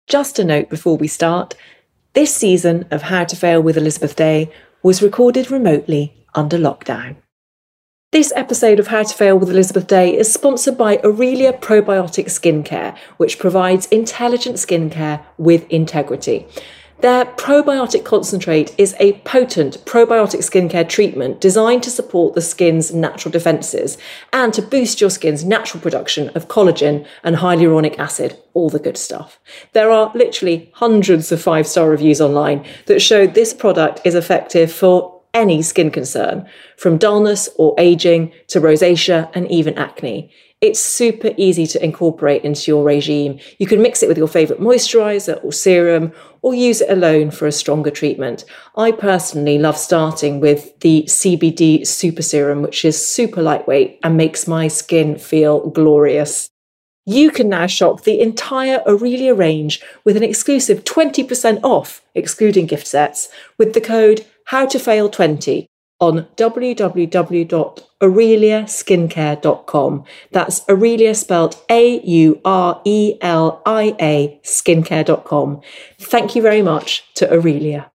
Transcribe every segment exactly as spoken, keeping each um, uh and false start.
Just a note before we start, this season of How to Fail with Elizabeth Day was recorded remotely under lockdown. This episode of How to Fail with Elizabeth Day is sponsored by Aurelia Probiotic Skincare, which provides intelligent skincare with integrity. Their probiotic concentrate is a potent probiotic skincare treatment designed to support the skin's natural defences and to boost your skin's natural production of collagen and hyaluronic acid, all the good stuff. There are literally hundreds of five-star reviews online that show this product is effective for any skin concern, from dullness or ageing to rosacea and even acne. It's super easy to incorporate into your regime. You can mix it with your favourite moisturiser or serum, or use it alone for a stronger treatment. I personally love starting with the C B D Super Serum, which is super lightweight and makes my skin feel glorious. You can now shop the entire Aurelia range with an exclusive twenty percent off, excluding gift sets, with the code how to fail twenty on w w w dot aurelia skincare dot com. That's Aurelia spelled A U R E L I A skincare dot com. Thank you very much to Aurelia.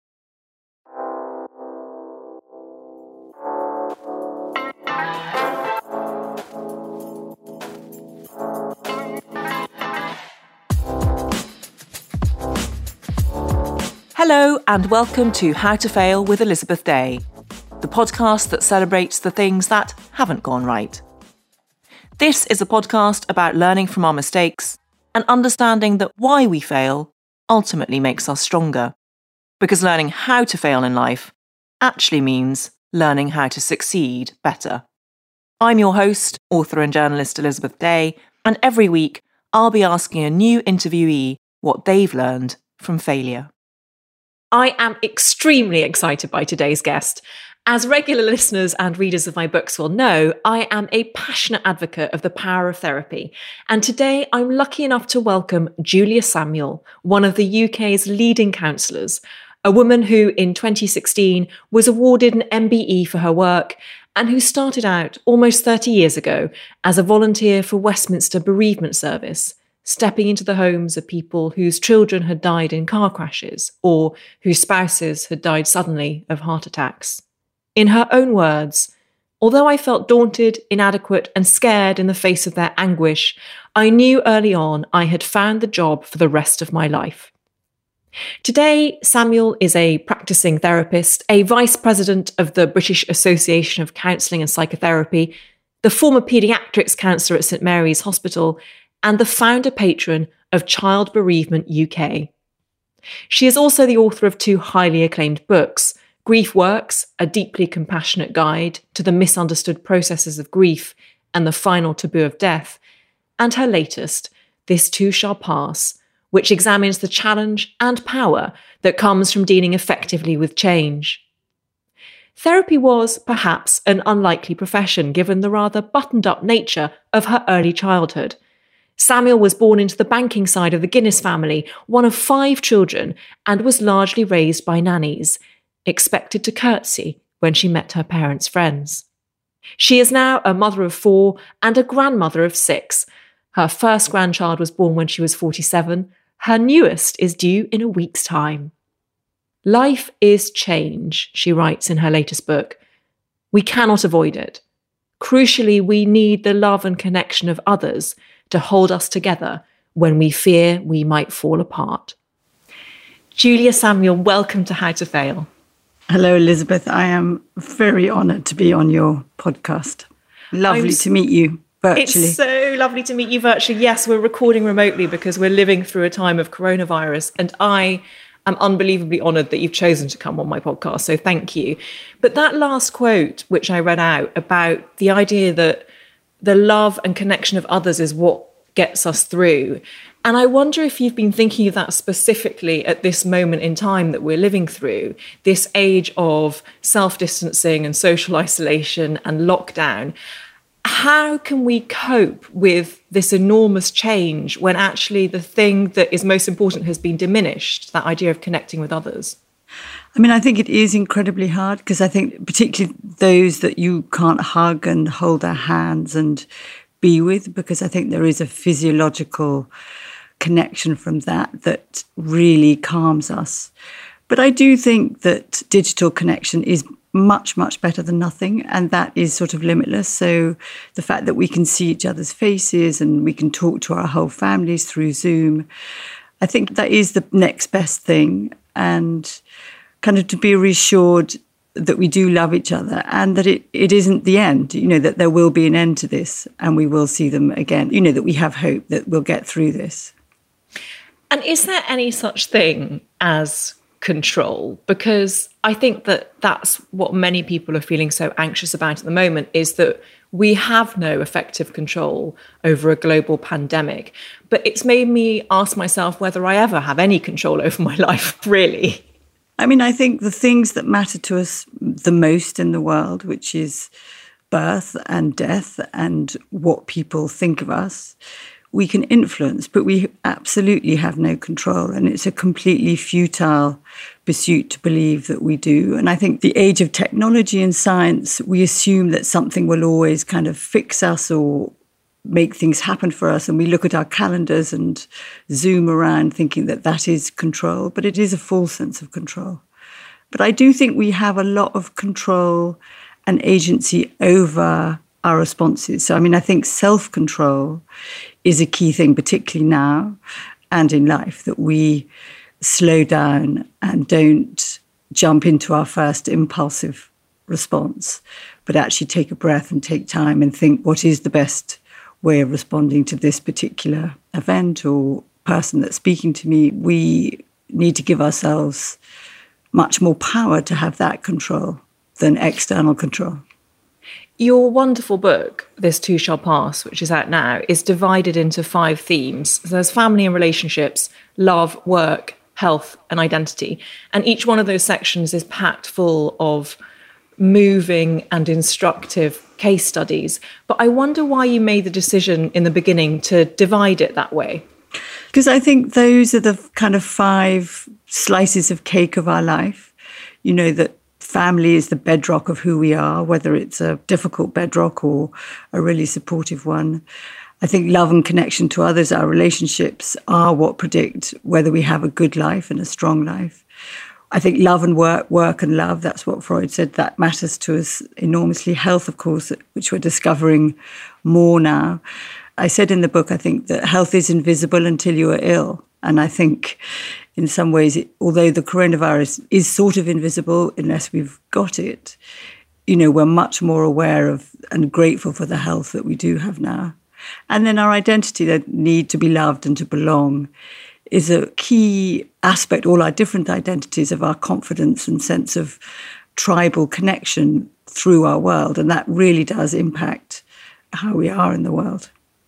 Hello and welcome to How to Fail with Elizabeth Day, the podcast that celebrates the things that haven't gone right. This is a podcast about learning from our mistakes and understanding that why we fail ultimately makes us stronger. Because learning how to fail in life actually means learning how to succeed better. I'm your host, author and journalist Elizabeth Day, and every week I'll be asking a new interviewee what they've learned from failure. I am extremely excited by today's guest. As regular listeners and readers of my books will know, I am a passionate advocate of the power of therapy. And today I'm lucky enough to welcome Julia Samuel, one of the U K's leading counsellors, a woman who in twenty sixteen was awarded an M B E for her work and who started out almost thirty years ago as a volunteer for Westminster Bereavement Service, stepping into the homes of people whose children had died in car crashes or whose spouses had died suddenly of heart attacks. In her own words, although I felt daunted, inadequate, and scared in the face of their anguish, I knew early on I had found the job for the rest of my life. Today, Samuel is a practicing therapist, a vice president of the British Association of Counselling and Psychotherapy, the former paediatrics counsellor at St Mary's Hospital, and the founder patron of Child Bereavement U K. She is also the author of two highly acclaimed books, Grief Works, a deeply compassionate guide to the misunderstood processes of grief and the final taboo of death, and her latest, This Too Shall Pass, which examines the challenge and power that comes from dealing effectively with change. Therapy was, perhaps, an unlikely profession given the rather buttoned-up nature of her early childhood. Samuel was born into the banking side of the Guinness family, one of five children, and was largely raised by nannies, expected to curtsy when she met her parents' friends. She is now a mother of four and a grandmother of six. Her first grandchild was born when she was forty-seven. Her newest is due in a week's time. Life is change, she writes in her latest book. We cannot avoid it. Crucially, we need the love and connection of others to hold us together when we fear we might fall apart. Julia Samuel, welcome to How to Fail. Hello, Elizabeth. I am very honoured to be on your podcast. Lovely I'm, to meet you virtually. It's so lovely to meet you virtually. Yes, we're recording remotely because we're living through a time of coronavirus, and I am unbelievably honoured that you've chosen to come on my podcast, so thank you. But that last quote, which I read out about the idea that the love and connection of others is what gets us through. And I wonder if you've been thinking of that specifically at this moment in time that we're living through, this age of self-distancing and social isolation and lockdown. How can we cope with this enormous change when actually the thing that is most important has been diminished, that idea of connecting with others? I mean, I think it is incredibly hard because I think particularly those that you can't hug and hold their hands and be with, because I think there is a physiological connection from that that really calms us. But I do think that digital connection is much, much better than nothing, and that is sort of limitless. So the fact that we can see each other's faces and we can talk to our whole families through Zoom, I think that is the next best thing. And kind of to be reassured that we do love each other and that it, it isn't the end, you know, that there will be an end to this and we will see them again, you know, that we have hope that we'll get through this. And is there any such thing as control? Because I think that that's what many people are feeling so anxious about at the moment, is that we have no effective control over a global pandemic. But it's made me ask myself whether I ever have any control over my life, really. I mean, I think the things that matter to us the most in the world, which is birth and death and what people think of us, we can influence, but we absolutely have no control. And it's a completely futile pursuit to believe that we do. And I think the age of technology and science, we assume that something will always kind of fix us or make things happen for us. And we look at our calendars and zoom around thinking that that is control, but it is a false sense of control. But I do think we have a lot of control and agency over our responses. So, I mean, I think self-control is a key thing, particularly now and in life, that we slow down and don't jump into our first impulsive response, but actually take a breath and take time and think, what is the best way of responding to this particular event or person that's speaking to me? We need to give ourselves much more power to have that control than external control. Your wonderful book, This Too Shall Pass, which is out now, is divided into five themes. So there's family and relationships, love, work, health, and identity. And each one of those sections is packed full of moving and instructive case studies. But I wonder why you made the decision in the beginning to divide it that way. Because I think those are the kind of five slices of cake of our life. You know, that family is the bedrock of who we are, whether it's a difficult bedrock or a really supportive one. I think love and connection to others, our relationships, are what predict whether we have a good life and a strong life. I think love and work, work and love, that's what Freud said, that matters to us enormously. Health, of course, which we're discovering more now. I said in the book, I think that health is invisible until you are ill. And I think in some ways, it, although the coronavirus is sort of invisible unless we've got it, you know, we're much more aware of and grateful for the health that we do have now. And then our identity, that need to be loved and to belong, is a key aspect, all our different identities, of our confidence and sense of tribal connection through our world. And that really does impact how we are in the world.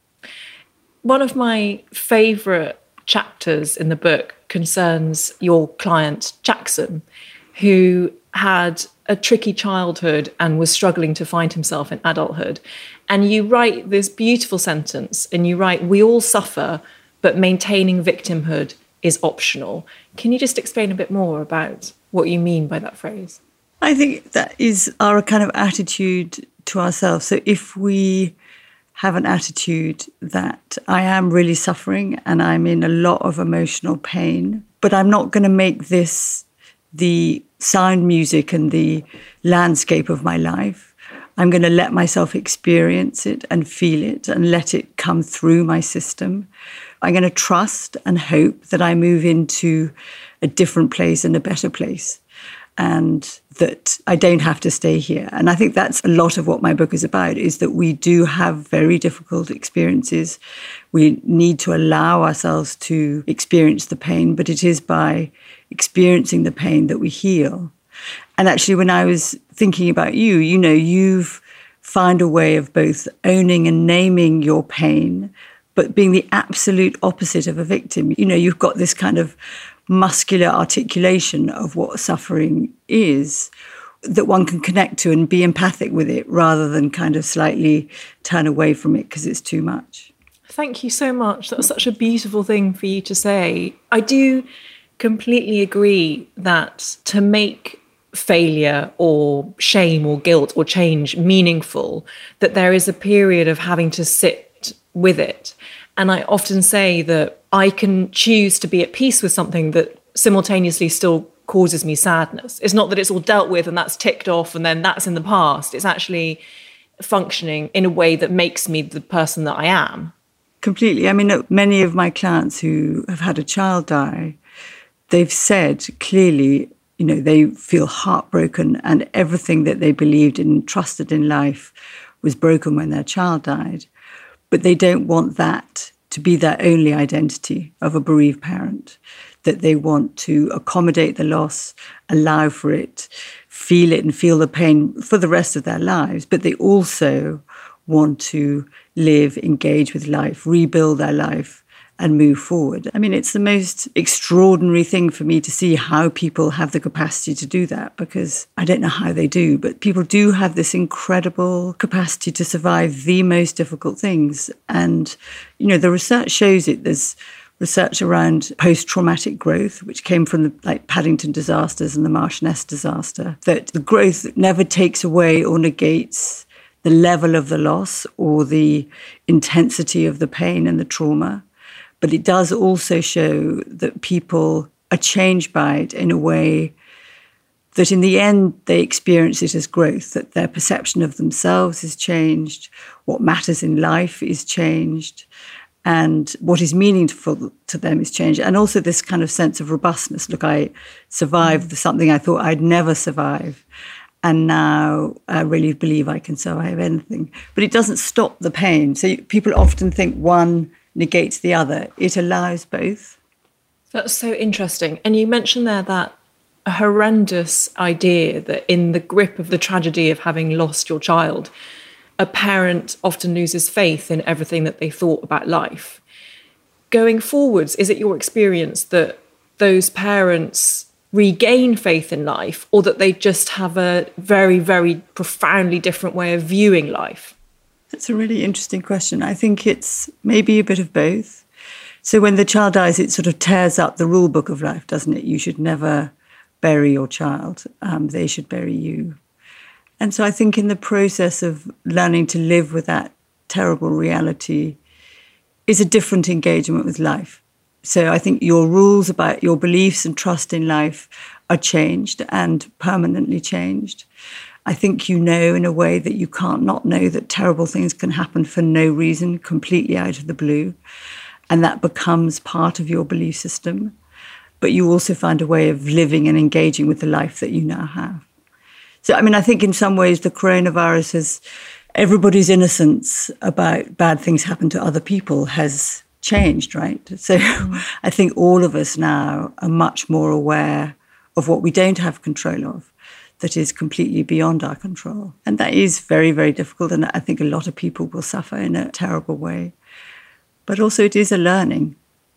One of my favourite chapters in the book concerns your client, Jackson, who had a tricky childhood and was struggling to find himself in adulthood. And you write this beautiful sentence, and you write, "We all suffer, but maintaining victimhood is optional." Can you just explain a bit more about what you mean by that phrase? I think that is our kind of attitude to ourselves. So if we have an attitude that I am really suffering and I'm in a lot of emotional pain, but I'm not going to make this the sound music and the landscape of my life. I'm going to let myself experience it and feel it and let it come through my system. I'm going to trust and hope that I move into a different place and a better place, and that I don't have to stay here. And I think that's a lot of what my book is about, is that we do have very difficult experiences. We need to allow ourselves to experience the pain, but it is by experiencing the pain that we heal. And actually, when I was thinking about you, you know, you've found a way of both owning and naming your pain, but being the absolute opposite of a victim. You know, you've got this kind of muscular articulation of what suffering is, that one can connect to and be empathic with it rather than kind of slightly turn away from it because it's too much. Thank you so much. That was such a beautiful thing for you to say. I do completely agree that to make failure or shame or guilt or change meaningful, that there is a period of having to sit with it. And I often say that I can choose to be at peace with something that simultaneously still causes me sadness. It's not that it's all dealt with and that's ticked off and then that's in the past. It's actually functioning in a way that makes me the person that I am. Completely. I mean, many of my clients who have had a child die, they've said clearly, you know, they feel heartbroken and everything that they believed and trusted in life was broken when their child died. But they don't want that to be their only identity of a bereaved parent, that they want to accommodate the loss, allow for it, feel it and feel the pain for the rest of their lives. But they also want to live, engage with life, rebuild their life and move forward. I mean, it's the most extraordinary thing for me to see how people have the capacity to do that, because I don't know how they do, but people do have this incredible capacity to survive the most difficult things. And, you know, the research shows it. There's research around post-traumatic growth, which came from the like Paddington disasters and the Marchioness disaster, that the growth never takes away or negates the level of the loss or the intensity of the pain and the trauma. But it does also show that people are changed by it in a way that in the end they experience it as growth, that their perception of themselves is changed, what matters in life is changed, and what is meaningful to them is changed. And also this kind of sense of robustness. Look, I survived mm. something I thought I'd never survive. And now I really believe I can survive anything. But it doesn't stop the pain. So people often think one negates the other. It allows both. That's so interesting. And you mentioned there that a horrendous idea that in the grip of the tragedy of having lost your child, a parent often loses faith in everything that they thought about life. Going forwards, is it your experience that those parents regain faith in life, or that they just have a very, very profoundly different way of viewing life? That's a really interesting question. I think it's maybe a bit of both. So when the child dies, it sort of tears up the rule book of life, doesn't it? You should never bury your child. Um, they should bury you. And so I think in the process of learning to live with that terrible reality is a different engagement with life. So I think your rules about your beliefs and trust in life are changed and permanently changed. I think you know in a way that you can't not know that terrible things can happen for no reason, completely out of the blue. And that becomes part of your belief system. But you also find a way of living and engaging with the life that you now have. So, I mean, I think in some ways the coronavirus has, everybody's innocence about bad things happen to other people has changed, right? So mm. I think all of us now are much more aware of what we don't have control of, that is completely beyond our control. And that is very, very difficult. And I think a lot of people will suffer in a terrible way. But also it is a learning.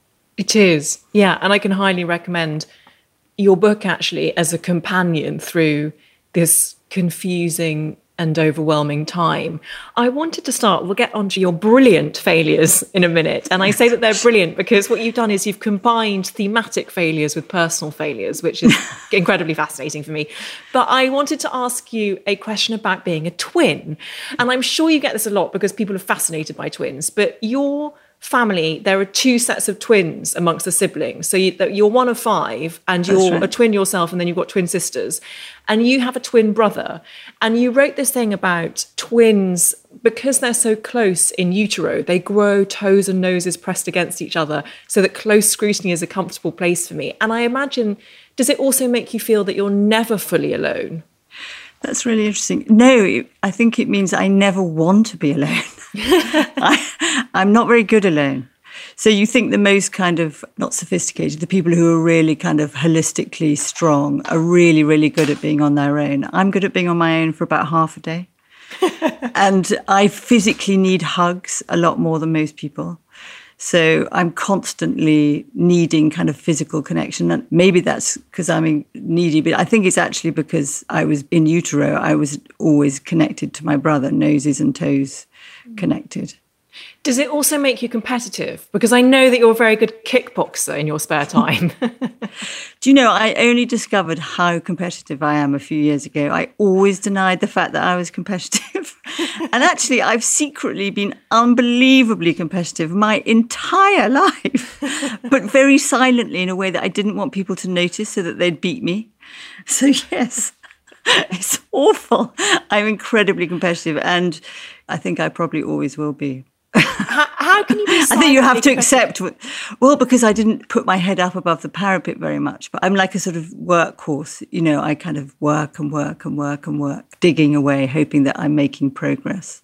It is, yeah. And I can highly recommend your book actually as a companion through this confusing and overwhelming time. I wanted to start, we'll get onto your brilliant failures in a minute. And I say that they're brilliant because what you've done is you've combined thematic failures with personal failures, which is incredibly fascinating for me. But I wanted to ask you a question about being a twin. And I'm sure you get this a lot because people are fascinated by twins, but your family, there are two sets of twins amongst the siblings. So you, you're one of five and you're right. a twin yourself, and then you've got twin sisters. And you have a twin brother. And you wrote this thing about twins, because they're so close in utero, they grow toes and noses pressed against each other so that close scrutiny is a comfortable place for me. And I imagine, does it also make you feel that you're never fully alone? That's really interesting. No, I think it means I never want to be alone. I, I'm not very good alone. So you think the most kind of, not sophisticated, the people who are really kind of holistically strong are really, really good at being on their own. I'm good at being on my own for about half a day. And I physically need hugs a lot more than most people. So I'm constantly needing kind of physical connection. And maybe that's because I'm needy, but I think it's actually because I was in utero, I was always connected to my brother, noses and toes connected. Does it also make you competitive? Because I know that you're a very good kickboxer in your spare time. Do you know, I only discovered how competitive I am a few years ago. I always denied the fact that I was competitive. And actually, I've secretly been unbelievably competitive my entire life, but very silently in a way that I didn't want people to notice so that they'd beat me. So yes, it's awful. I'm incredibly competitive, and I think I probably always will be. How, how can you be I think you have to accept, well, because I didn't put my head up above the parapet very much, but I'm like a sort of workhorse. You know, I kind of work and work and work and work, digging away, hoping that I'm making progress.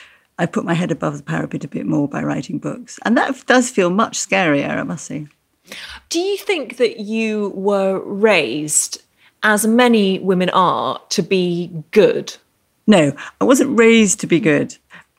I put my head above the parapet a bit more by writing books. And that does feel much scarier, I must say. Do you think that you were raised, as many women are, to be good? No, I wasn't raised to be good.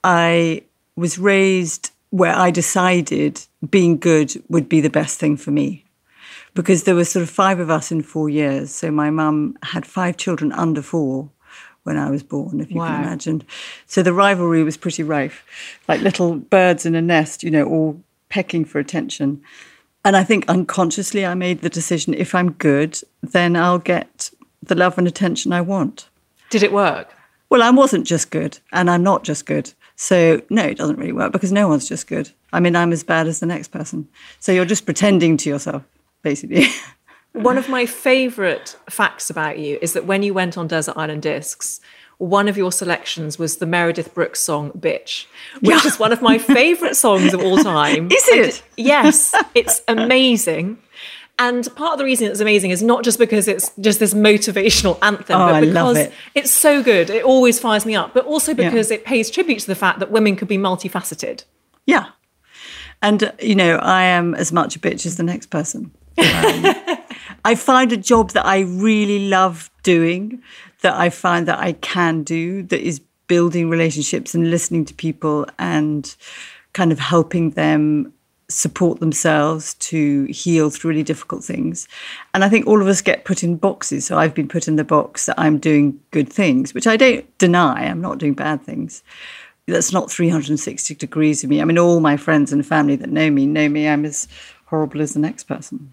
I was raised where I decided being good would be the best thing for me, because there were sort of five of us in four years. So my mum had five children under four when I was born, if you wow. can imagine. So the rivalry was pretty rife, like little birds in a nest, you know, all pecking for attention. And I think unconsciously I made the decision, if I'm good, then I'll get the love and attention I want. Did it work? Well, I wasn't just good, and I'm not just good. So, no, it doesn't really work because no one's just good. I mean, I'm as bad as the next person. So you're just pretending to yourself, basically. One of my favourite facts about you is that when you went on Desert Island Discs, one of your selections was the Meredith Brooks song Bitch, which yeah. is one of my favourite songs of all time. Is it? And, yes, it's amazing. And part of the reason it's amazing is not just because it's just this motivational anthem, oh, but because I love it. It's so good. It always fires me up, but also because yeah. it pays tribute to the fact that women could be multifaceted. Yeah. And, uh, you know, I am as much a bitch as the next person. Um, I find a job that I really love doing, that I find that I can do, that is building relationships and listening to people and kind of helping them support themselves to heal through really difficult things. And I think all of us get put in boxes. So I've been put in the box that I'm doing good things, which I don't deny. I'm not doing bad things. That's not three hundred sixty degrees of me. I mean, all my friends and family that know me know me. I'm as horrible as the next person.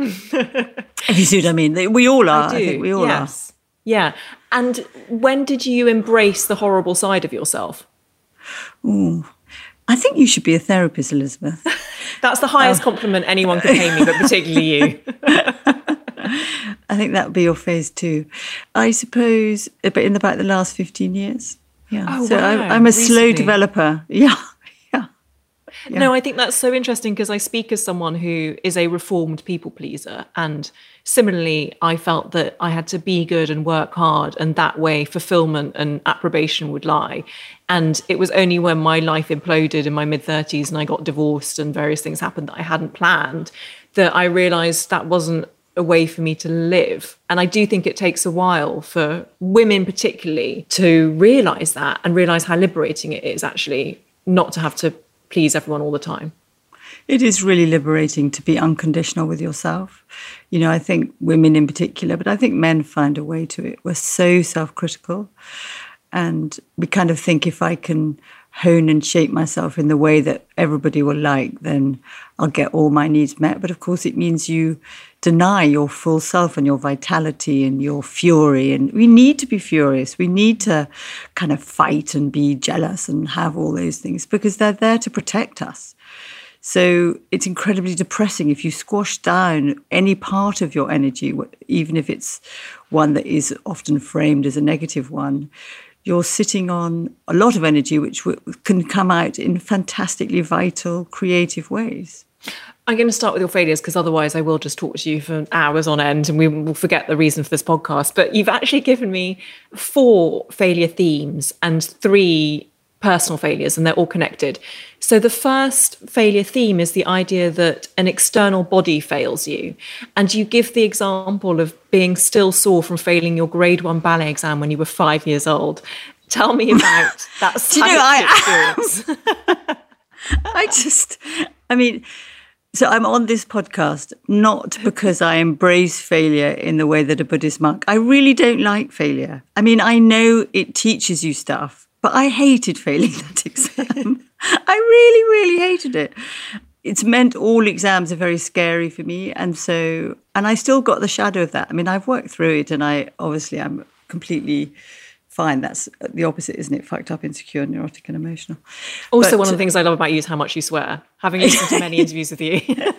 If you see what I mean. We all are. I, I think we all yes. are. Yeah. And when did you embrace the horrible side of yourself? Ooh. I think you should be a therapist, Elizabeth. That's the highest oh. compliment anyone could pay me, but particularly you. I think that would be your phase two. I suppose, but in about the last fifteen years. Yeah. Oh, so wow. I, I'm a Recently. slow developer. Yeah. yeah. yeah. No, I think that's so interesting because I speak as someone who is a reformed people pleaser. And similarly, I felt that I had to be good and work hard, and that way fulfillment and approbation would lie. And it was only when my life imploded in my mid-thirties and I got divorced and various things happened that I hadn't planned that I realised that wasn't a way for me to live. And I do think it takes a while for women particularly to realise that and realise how liberating it is actually not to have to please everyone all the time. It is really liberating to be unconditional with yourself. You know, I think women in particular, but I think men find a way to it. We're so self-critical. And we kind of think if I can hone and shape myself in the way that everybody will like, then I'll get all my needs met. But of course, it means you deny your full self and your vitality and your fury. And we need to be furious. We need to kind of fight and be jealous and have all those things because they're there to protect us. So it's incredibly depressing if you squash down any part of your energy, even if it's one that is often framed as a negative one. You're sitting on a lot of energy, which can come out in fantastically vital, creative ways. I'm going to start with your failures because otherwise I will just talk to you for hours on end and we will forget the reason for this podcast. But you've actually given me four failure themes and three personal failures, and they're all connected. So the first failure theme is the idea that an external body fails you. And you give the example of being still sore from failing your grade one ballet exam when you were five years old. Tell me about that you know, I, experience. I just, I mean, so I'm on this podcast not because I embrace failure in the way that a Buddhist monk. I really don't like failure. I mean, I know it teaches you stuff, but I hated failing that exam. I really, really hated it. It's meant all exams are very scary for me. And so, and I still got the shadow of that. I mean, I've worked through it and I obviously I'm completely fine. That's the opposite, isn't it? Fucked up, insecure, neurotic and emotional. Also, but, one of the things I love about you is how much you swear. Having listened to many interviews with you.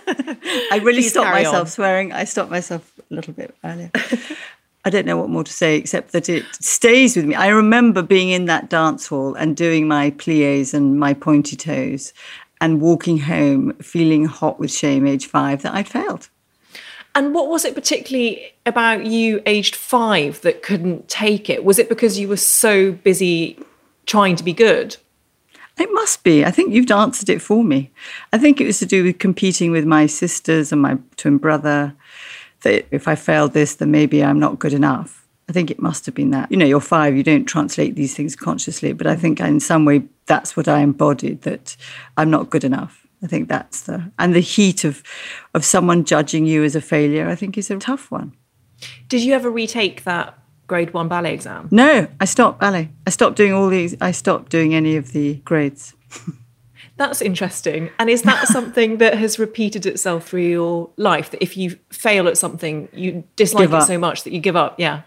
I really Please stopped myself on. swearing. I stopped myself a little bit earlier. I don't know what more to say except that it stays with me. I remember being in that dance hall and doing my pliés and my pointy toes and walking home feeling hot with shame, age five, that I'd failed. And what was it particularly about you, aged five, that couldn't take it? Was it because you were so busy trying to be good? It must be. I think you've answered it for me. I think it was to do with competing with my sisters and my twin brother, that if I failed this, then maybe I'm not good enough. I think it must have been that. You know, you're five, you don't translate these things consciously, but I think in some way that's what I embodied, that I'm not good enough. I think that's the... And the heat of, of someone judging you as a failure, I think is a tough one. Did you ever retake that grade one ballet exam? No, I stopped ballet. I stopped doing all these... I stopped doing any of the grades. That's interesting. And is that something that has repeated itself through your life? That if you fail at something, you dislike it so much that you give up? Yeah.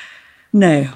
No.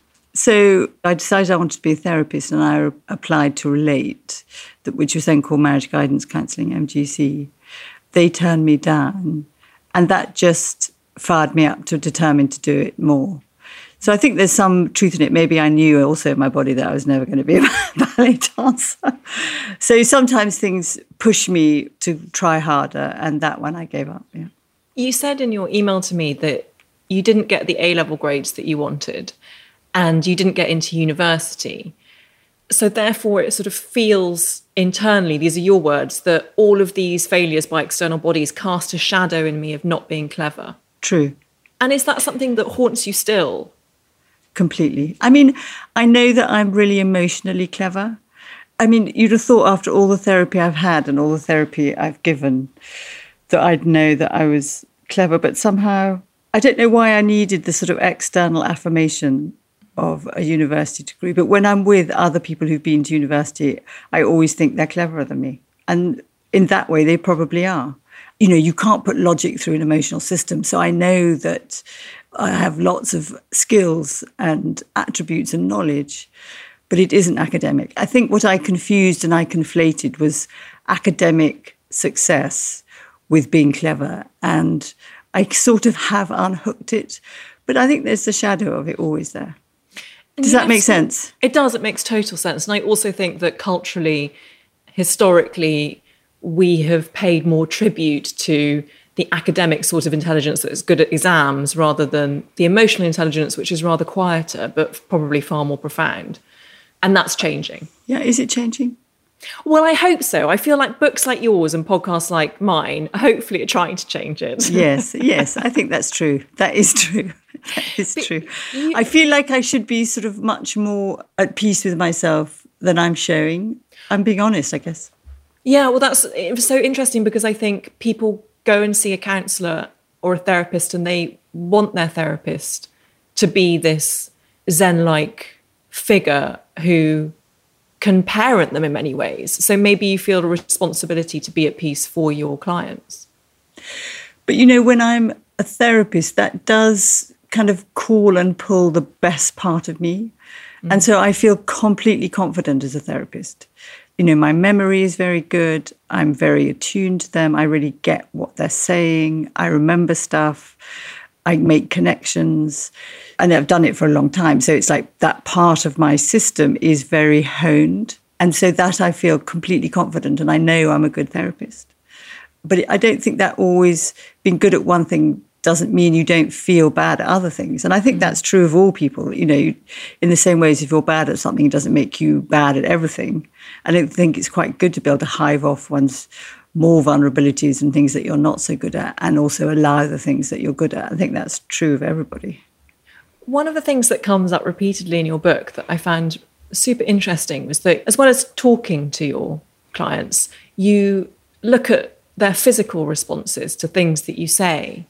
So I decided I wanted to be a therapist and I applied to Relate, which was then called Marriage Guidance Counselling, M G C. They turned me down and that just fired me up to determine to do it more. So I think there's some truth in it. Maybe I knew also in my body that I was never going to be a ballet dancer. So sometimes things push me to try harder, and that one I gave up, yeah. You said in your email to me that you didn't get the A-level grades that you wanted and you didn't get into university. So therefore it sort of feels internally, these are your words, that all of these failures by external bodies cast a shadow in me of not being clever. True. And is that something that haunts you still? Completely. I mean, I know that I'm really emotionally clever. I mean, you'd have thought after all the therapy I've had and all the therapy I've given that I'd know that I was clever, but somehow I don't know why I needed the sort of external affirmation of a university degree. But when I'm with other people who've been to university, I always think they're cleverer than me. And in that way, they probably are. You know, you can't put logic through an emotional system. So I know that I have lots of skills and attributes and knowledge, but it isn't academic. I think what I confused and I conflated was academic success with being clever. And I sort of have unhooked it, but I think there's the shadow of it always there. Does that make sense? It does. It makes total sense. And I also think that culturally, historically, we have paid more tribute to the academic sort of intelligence that's good at exams rather than the emotional intelligence, which is rather quieter, but probably far more profound. And that's changing. Yeah, is it changing? Well, I hope so. I feel like books like yours and podcasts like mine, hopefully are trying to change it. Yes, yes, I think that's true. That is true. That is but true. You, I feel like I should be sort of much more at peace with myself than I'm showing. I'm being honest, I guess. Yeah, well, that's it was so interesting because I think people go and see a counsellor or a therapist and they want their therapist to be this Zen-like figure who can parent them in many ways. So maybe you feel a responsibility to be at peace for your clients. But, you know, when I'm a therapist, that does kind of call and pull the best part of me. Mm. And so I feel completely confident as a therapist. You know, my memory is very good. I'm very attuned to them. I really get what they're saying. I remember stuff. I make connections. And I've done it for a long time. So it's like that part of my system is very honed. And so that I feel completely confident and I know I'm a good therapist. But I don't think that always being good at one thing doesn't mean you don't feel bad at other things. And I think that's true of all people. You know, in the same way as if you're bad at something, it doesn't make you bad at everything. I don't think it's quite good to be able to hive off one's more vulnerabilities and things that you're not so good at and also allow the things that you're good at. I think that's true of everybody. One of the things that comes up repeatedly in your book that I found super interesting was that as well as talking to your clients, you look at their physical responses to things that you say.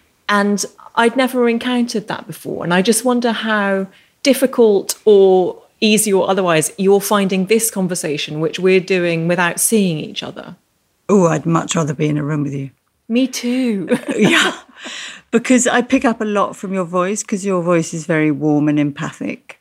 And I'd never encountered that before. And I just wonder how difficult or easy or otherwise, you're finding this conversation, which we're doing without seeing each other? Oh, I'd much rather be in a room with you. Me too. Yeah, because I pick up a lot from your voice, because your voice is very warm and empathic.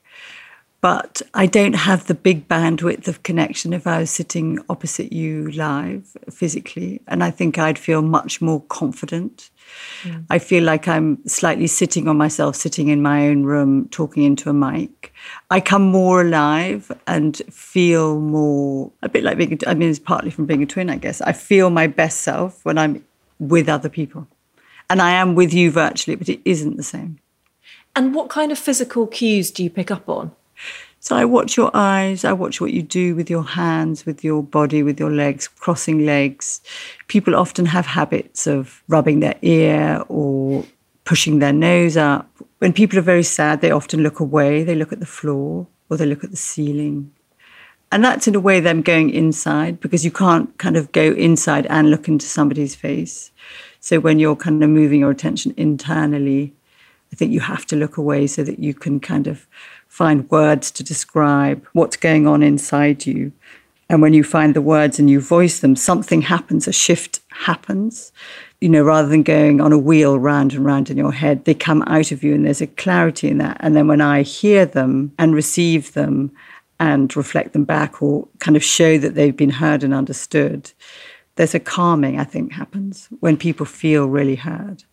But I don't have the big bandwidth of connection if I was sitting opposite you live physically. And I think I'd feel much more confident. Mm. I feel like I'm slightly sitting on myself, sitting in my own room, talking into a mic. I come more alive and feel more, a bit like being, a, I mean, it's partly from being a twin, I guess. I feel my best self when I'm with other people. And I am with you virtually, but it isn't the same. And what kind of physical cues do you pick up on? So I watch your eyes, I watch what you do with your hands, with your body, with your legs, crossing legs. People often have habits of rubbing their ear or pushing their nose up. When people are very sad, they often look away. They look at the floor or they look at the ceiling. And that's in a way them going inside, because you can't kind of go inside and look into somebody's face. So when you're kind of moving your attention internally, I think you have to look away so that you can kind of find words to describe what's going on inside you. And when you find the words and you voice them, something happens, a shift happens. You know, rather than going on a wheel round and round in your head, they come out of you and there's a clarity in that. And then when I hear them and receive them and reflect them back or kind of show that they've been heard and understood, there's a calming, I think, happens when people feel really heard.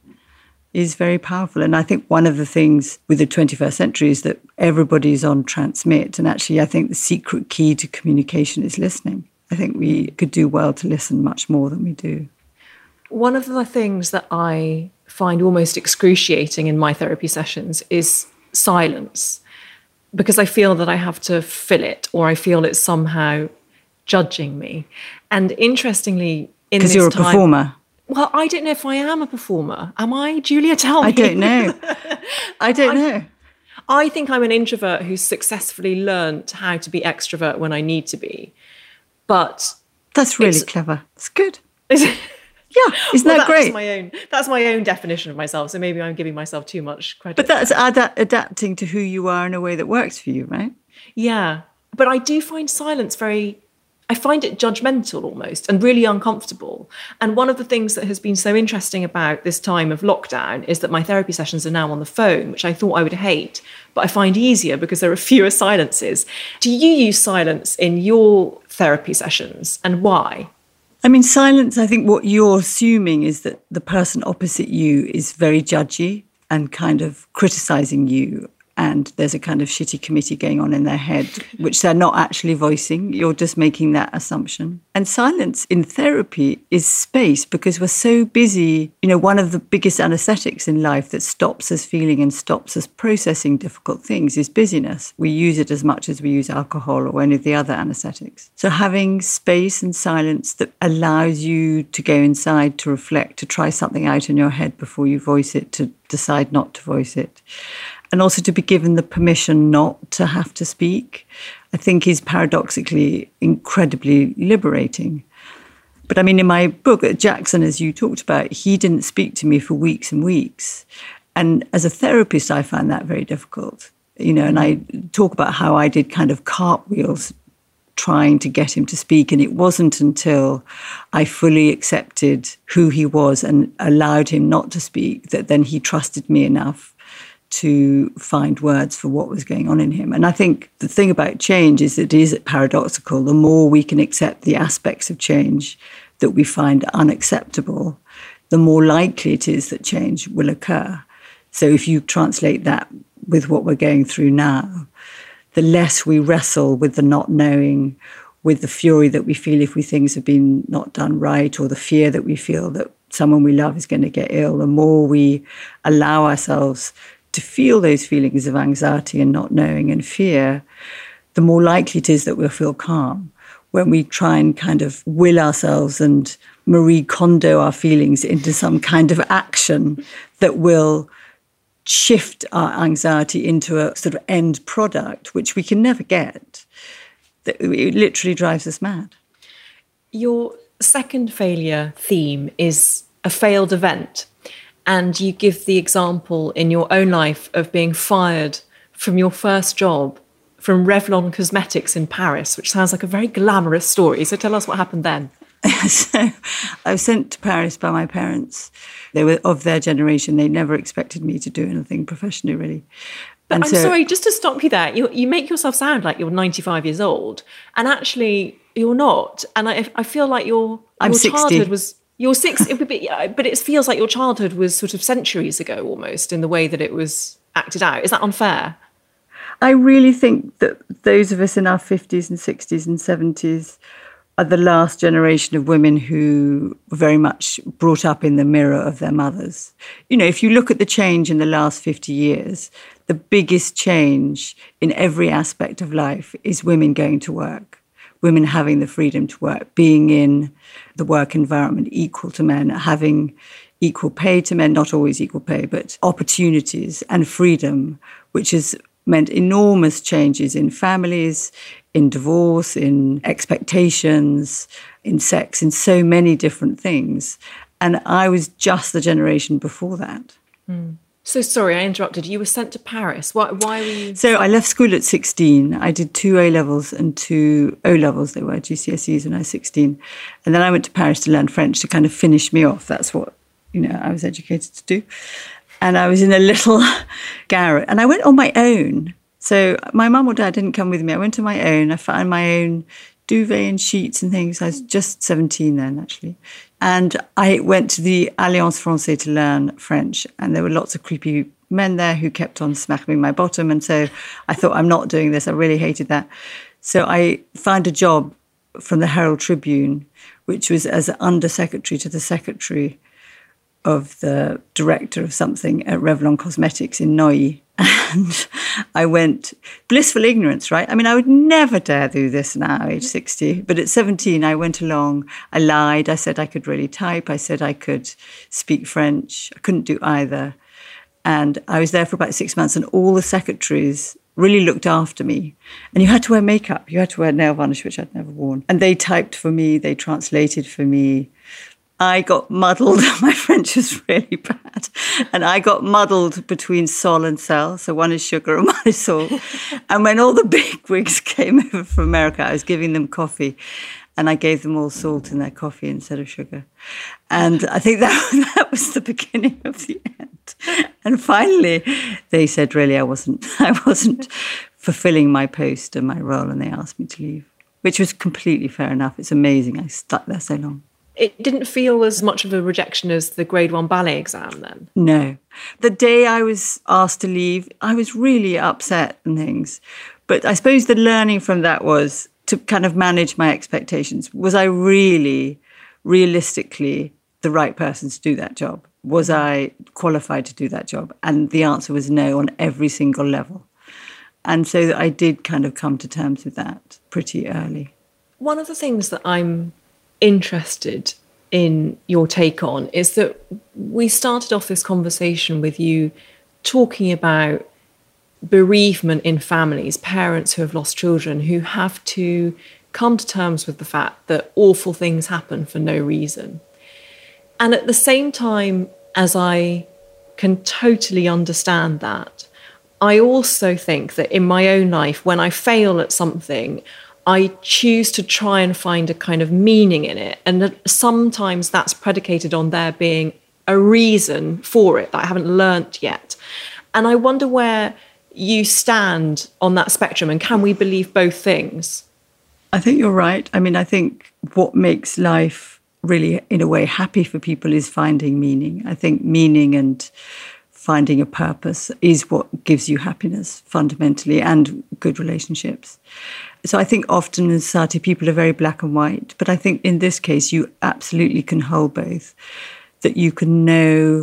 Is very powerful. And I think one of the things with the twenty-first century is that everybody's on transmit. And actually, I think the secret key to communication is listening. I think we could do well to listen much more than we do. One of the things that I find almost excruciating in my therapy sessions is silence, because I feel that I have to fill it, or I feel it's somehow judging me. And interestingly, in this time... Because you're a performer. Well, I don't know if I am a performer. Am I, Julia? Tell me. I don't know. I don't I, know. I think I'm an introvert who's successfully learned how to be extrovert when I need to be. But that's really clever. It's good. Is it? Yeah, isn't well, that great? That's my own. That's my own definition of myself. So maybe I'm giving myself too much credit. But that's ad- adapting to who you are in a way that works for you, right? Yeah, but I do find silence very. I find it judgmental almost and really uncomfortable. And one of the things that has been so interesting about this time of lockdown is that my therapy sessions are now on the phone, which I thought I would hate, but I find easier because there are fewer silences. Do you use silence in your therapy sessions, and why? I mean, silence, I think what you're assuming is that the person opposite you is very judgy and kind of criticising you. And there's a kind of shitty committee going on in their head, which they're not actually voicing. You're just making that assumption. And silence in therapy is space, because we're so busy. You know, one of the biggest anesthetics in life that stops us feeling and stops us processing difficult things is busyness. We use it as much as we use alcohol or any of the other anesthetics. So having space and silence that allows you to go inside, to reflect, to try something out in your head before you voice it, to decide not to voice it. And also to be given the permission not to have to speak, I think is paradoxically incredibly liberating. But I mean, in my book, Jackson, as you talked about, he didn't speak to me for weeks and weeks. And as a therapist, I found that very difficult. You know, and I talk about how I did kind of cartwheels trying to get him to speak. And it wasn't until I fully accepted who he was and allowed him not to speak that then he trusted me enough to find words for what was going on in him. And I think the thing about change is that it is paradoxical. The more we can accept the aspects of change that we find unacceptable, the more likely it is that change will occur. So if you translate that with what we're going through now, the less we wrestle with the not knowing, with the fury that we feel if we things have been not done right, or the fear that we feel that someone we love is going to get ill, the more we allow ourselves to feel those feelings of anxiety and not knowing and fear, the more likely it is that we'll feel calm. When we try and kind of will ourselves and Marie Kondo our feelings into some kind of action that will shift our anxiety into a sort of end product, which we can never get, it literally drives us mad. Your second failure theme is a failed event. And you give the example in your own life of being fired from your first job from Revlon Cosmetics in Paris, which sounds like a very glamorous story. So tell us what happened then. So I was sent to Paris by my parents. They were of their generation. They never expected me to do anything professionally, really. But and I'm so, sorry, just to stop you there, you, you make yourself sound like you're ninety-five years old, and actually you're not. And I, I feel like your, I'm your sixty. childhood was... You're six, but it feels like your childhood was sort of centuries ago almost in the way that it was acted out. Is that unfair? I really think that those of us in our fifties and sixties and seventies are the last generation of women who were very much brought up in the mirror of their mothers. You know, if you look at the change in the last fifty years, the biggest change in every aspect of life is women going to work, women having the freedom to work, being in the work environment equal to men, having equal pay to men, not always equal pay, but opportunities and freedom, which has meant enormous changes in families, in divorce, in expectations, in sex, in so many different things. And I was just the generation before that. Mm. So sorry, I interrupted. You were sent to Paris. Why, why were you... So I left school at sixteen. I did two A-levels and two O-levels. They were G C S Es when I was sixteen. And then I went to Paris to learn French to kind of finish me off. That's what, you know, I was educated to do. And I was in a little garret. And I went on my own. So my mum or dad didn't come with me. I went on my own. I found my own duvet and sheets and things. I was just seventeen then, actually. And I went to the Alliance Française to learn French. And there were lots of creepy men there who kept on smacking my bottom. And so I thought, I'm not doing this. I really hated that. So I found a job from the Herald Tribune, which was as undersecretary to the secretary of the director of something at Revlon Cosmetics in Neuilly. And I went, blissful ignorance, right? I mean, I would never dare do this now, age sixty. But at seventeen, I went along, I lied, I said I could really type, I said I could speak French. I couldn't do either. And I was there for about six months, and all the secretaries really looked after me. And you had to wear makeup, you had to wear nail varnish, which I'd never worn. And they typed for me, they translated for me. I got muddled. My French was really bad. And I got muddled between sol and sel. So one is sugar and one is salt. And when all the big wigs came over from America, I was giving them coffee. And I gave them all salt in their coffee instead of sugar. And I think that, that was the beginning of the end. And finally, they said, really, I wasn't, I wasn't fulfilling my post and my role. And they asked me to leave, which was completely fair enough. It's amazing. I stuck there so long. It didn't feel as much of a rejection as the grade one ballet exam then? No. The day I was asked to leave, I was really upset and things. But I suppose the learning from that was to kind of manage my expectations. Was I really, realistically, the right person to do that job? Was I qualified to do that job? And the answer was no on every single level. And so I did kind of come to terms with that pretty early. One of the things that I'm interested in your take on is that we started off this conversation with you talking about bereavement in families, parents who have lost children, who have to come to terms with the fact that awful things happen for no reason. And at the same time as I can totally understand that, I also think that in my own life, when I fail at something, I choose to try and find a kind of meaning in it. And that sometimes that's predicated on there being a reason for it that I haven't learnt yet. And I wonder where you stand on that spectrum, and can we believe both things? I think you're right. I mean, I think what makes life really, in a way, happy for people is finding meaning. I think meaning and finding a purpose is what gives you happiness fundamentally, and good relationships. So I think often in society people are very black and white, but I think in this case you absolutely can hold both. That you can know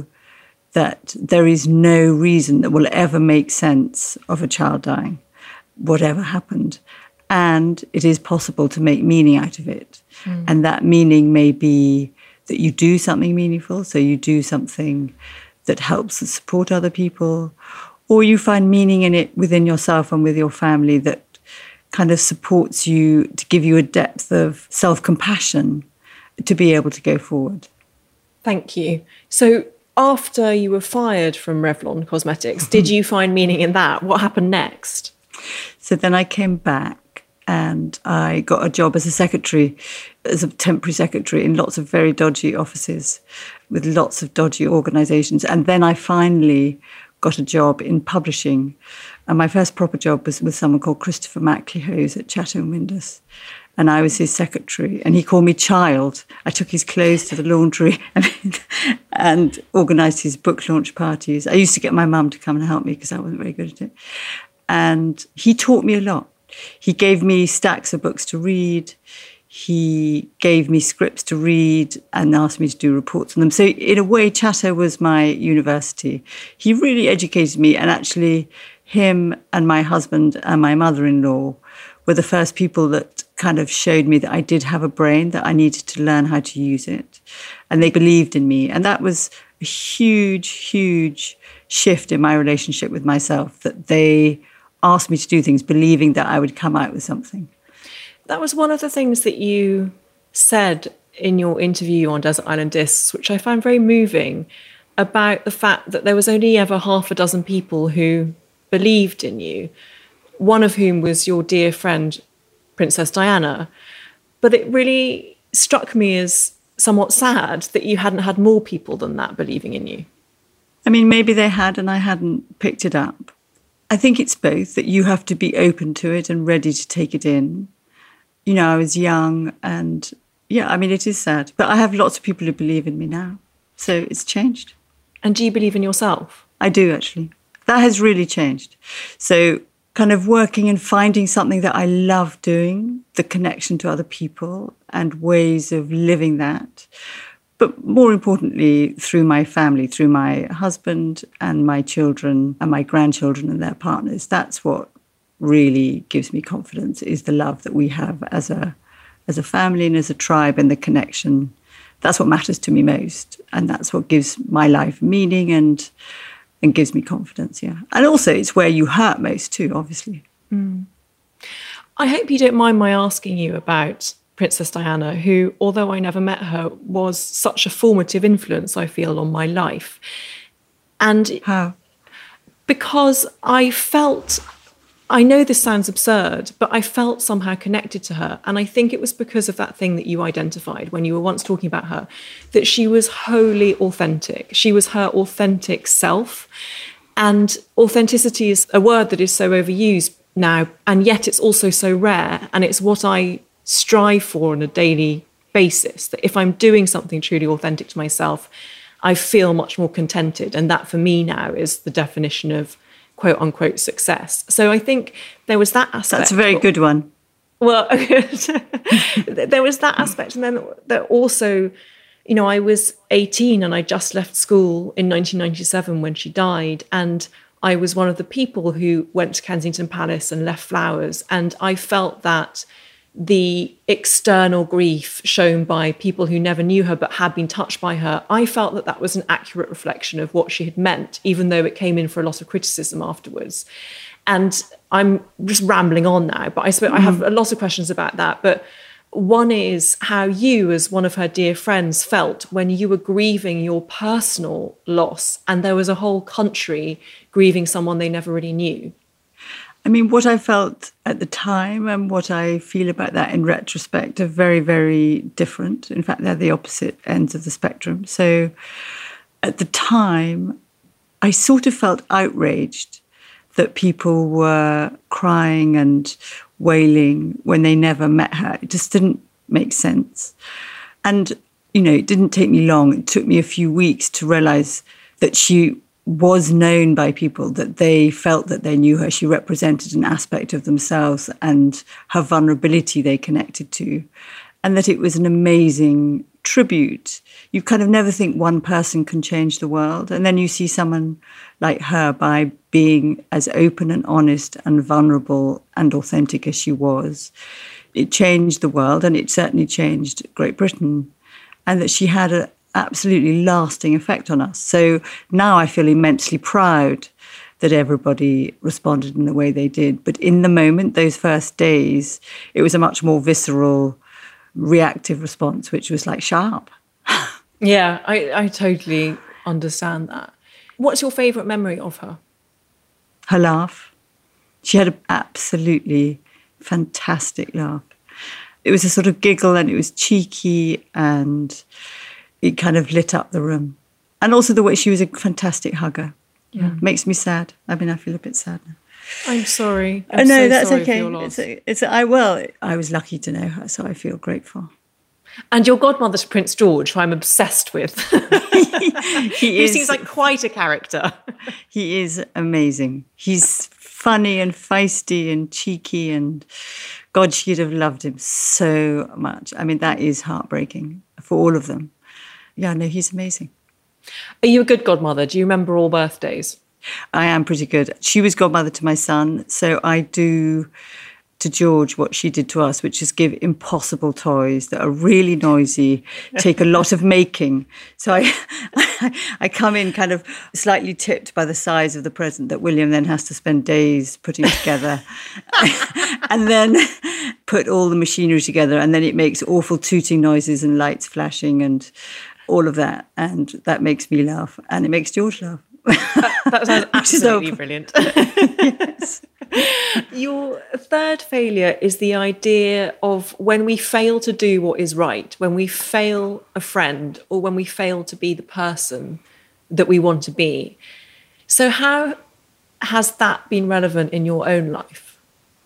that there is no reason that will ever make sense of a child dying, whatever happened. And it is possible to make meaning out of it. Mm. And that meaning may be that you do something meaningful, so you do something that helps to support other people, or you find meaning in it within yourself and with your family that kind of supports you to give you a depth of self-compassion to be able to go forward. Thank you. So after you were fired from Revlon Cosmetics, did you find meaning in that? What happened next? So then I came back and I got a job as a secretary, as a temporary secretary in lots of very dodgy offices with lots of dodgy organisations. And then I finally got a job in publishing. And my first proper job was with someone called Christopher MacLehose at Chatto and Windus. And I was his secretary. And he called me child. I took his clothes to the laundry and organised his book launch parties. I used to get my mum to come and help me because I wasn't very good at it. And he taught me a lot. He gave me stacks of books to read. He gave me scripts to read and asked me to do reports on them. So in a way, Chatto was my university. He really educated me, and actually him and my husband and my mother-in-law were the first people that kind of showed me that I did have a brain, that I needed to learn how to use it. And they believed in me. And that was a huge, huge shift in my relationship with myself, that they asked me to do things believing that I would come out with something. That was one of the things that you said in your interview on Desert Island Discs, which I found very moving, about the fact that there was only ever half a dozen people who believed in you, one of whom was your dear friend, Princess Diana. But it really struck me as somewhat sad that you hadn't had more people than that believing in you. I mean, maybe they had and I hadn't picked it up. I think it's both, that you have to be open to it and ready to take it in. You know, I was young and, yeah, I mean, it is sad. But I have lots of people who believe in me now. So it's changed. And do you believe in yourself? I do, actually. That has really changed. So kind of working and finding something that I love doing, the connection to other people and ways of living that. But more importantly, through my family, through my husband and my children and my grandchildren and their partners. That's what really gives me confidence, is the love that we have as a as a family and as a tribe, and the connection. That's what matters to me most. And that's what gives my life meaning and and gives me confidence, yeah. And also it's where you hurt most too, obviously. Mm. I hope you don't mind my asking you about Princess Diana, who, although I never met her, was such a formative influence, I feel, on my life. And how? Because I felt, I know this sounds absurd, but I felt somehow connected to her. And I think it was because of that thing that you identified when you were once talking about her, that she was wholly authentic. She was her authentic self. And authenticity is a word that is so overused now, and yet it's also so rare. And it's what I strive for on a daily basis, that if I'm doing something truly authentic to myself, I feel much more contented. And that for me now is the definition of quote unquote success. So I think there was that aspect. That's a very good one. Well, there was that aspect. And then there also, you know, I was eighteen and I just left school in nineteen ninety-seven when she died. And I was one of the people who went to Kensington Palace and left flowers. And I felt that the external grief shown by people who never knew her but had been touched by her, I felt that that was an accurate reflection of what she had meant, even though it came in for a lot of criticism afterwards. And I'm just rambling on now, but I suppose mm. I have a lot of questions about that. But one is how you, as one of her dear friends, felt when you were grieving your personal loss and there was a whole country grieving someone they never really knew. I mean, what I felt at the time and what I feel about that in retrospect are very, very different. In fact, they're the opposite ends of the spectrum. So at the time, I sort of felt outraged that people were crying and wailing when they never met her. It just didn't make sense. And, you know, it didn't take me long. It took me a few weeks to realise that she was known by people, that they felt that they knew her. She represented an aspect of themselves and her vulnerability they connected to, and that it was an amazing tribute. You kind of never think one person can change the world. And then you see someone like her, by being as open and honest and vulnerable and authentic as she was, it changed the world, and it certainly changed Great Britain, and that she had a absolutely lasting effect on us. So now I feel immensely proud that everybody responded in the way they did. But in the moment, those first days, it was a much more visceral, reactive response, which was like sharp. Yeah, I, I totally understand that. What's your favourite memory of her? Her laugh. She had an absolutely fantastic laugh. It was a sort of giggle and it was cheeky and it kind of lit up the room. And also the way she was a fantastic hugger. Yeah, mm. Makes me sad. I mean, I feel a bit sad now. I'm sorry. I'm oh, no, so that's sorry okay. For your loss. It's, a, it's a, I well, I was lucky to know her, so I feel grateful. And your godmother's Prince George, who I'm obsessed with. he is, seems like quite a character. He is amazing. He's funny and feisty and cheeky, and God, she'd have loved him so much. I mean, that is heartbreaking for all of them. Yeah, no, he's amazing. Are you a good godmother? Do you remember all birthdays? I am pretty good. She was godmother to my son, so I do to George what she did to us, which is give impossible toys that are really noisy, take a lot of making. So I, I come in kind of slightly tipped by the size of the present that William then has to spend days putting together, and then put all the machinery together, and then it makes awful tooting noises and lights flashing and all of that, and that makes me laugh, and it makes George laugh. that, that sounds absolutely brilliant. Yes. Your third failure is the idea of when we fail to do what is right, when we fail a friend, or when we fail to be the person that we want to be. So how has that been relevant in your own life?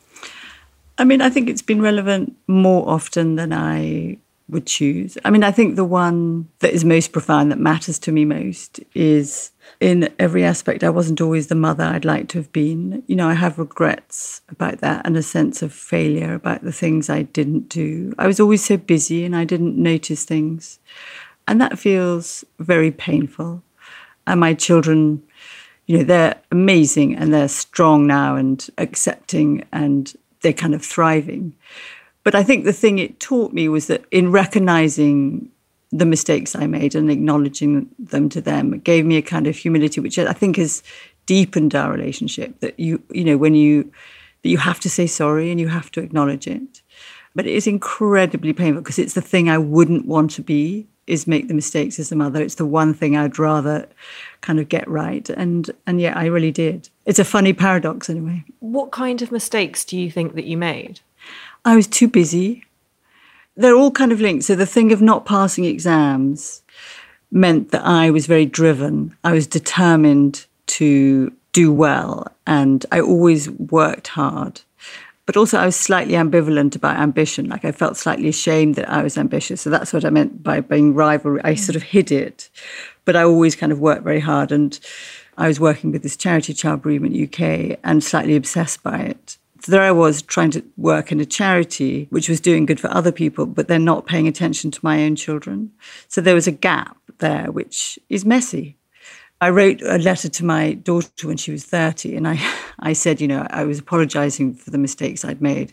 I mean, I think it's been relevant more often than I would choose. I mean, I think the one that is most profound, that matters to me most, is in every aspect, I wasn't always the mother I'd like to have been. You know, I have regrets about that and a sense of failure about the things I didn't do. I was always so busy and I didn't notice things. And that feels very painful. And my children, you know, they're amazing and they're strong now and accepting and they're kind of thriving. But I think the thing it taught me was that in recognizing the mistakes I made and acknowledging them to them, it gave me a kind of humility, which I think has deepened our relationship. That you, you know, when you, that you have to say sorry and you have to acknowledge it. But it is incredibly painful because it's the thing I wouldn't want to be, is make the mistakes as a mother. It's the one thing I'd rather kind of get right. And and yeah, I really did. It's a funny paradox anyway. What kind of mistakes do you think that you made? I was too busy. They're all kind of linked. So the thing of not passing exams meant that I was very driven. I was determined to do well, and I always worked hard. But also I was slightly ambivalent about ambition. Like I felt slightly ashamed that I was ambitious. So that's what I meant by being rivalry. I sort of hid it. But I always kind of worked very hard. And I was working with this charity, Child Bereavement U K, and slightly obsessed by it. So there I was trying to work in a charity which was doing good for other people, but then not paying attention to my own children. So there was a gap there, which is messy. I wrote a letter to my daughter when she was thirty, and I, I said, you know, I was apologising for the mistakes I'd made.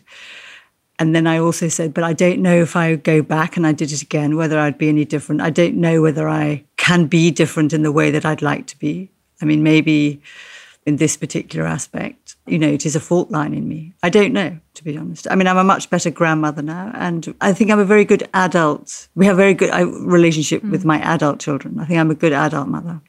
And then I also said, but I don't know if I would go back and I did it again, whether I'd be any different. I don't know whether I can be different in the way that I'd like to be. I mean, maybe in this particular aspect, you know, it is a fault line in me. I don't know, to be honest. I mean, I'm a much better grandmother now, and I think I'm a very good adult. We have a very good relationship mm. with my adult children. I think I'm a good adult mother.